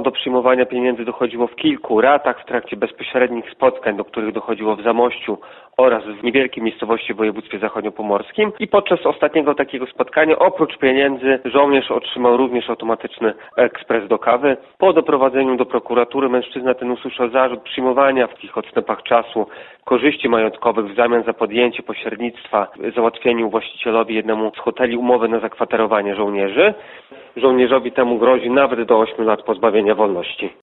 do przyjmowania pieniędzy dochodziło w kilku ratach w trakcie bezpośrednich spotkań, do których dochodziło w Zamościu oraz w niewielkiej miejscowości w województwie zachodniopomorskim. I podczas ostatniego takiego spotkania oprócz pieniędzy żołnierz otrzymał również automatyczny ekspres do kawy. Po doprowadzeniu do prokuratury mężczyzna ten usłyszał zarzut przyjmowania w takich odstępach czasu korzyści majątkowych w zamian za podjęcie pośrednictwa, załatwieniu właścicielowi jednemu z hoteli umowy na zakwaterowanie żołnierzy. Żołnierzowi temu grozi nawet do 8 lat pozbawienia wolności.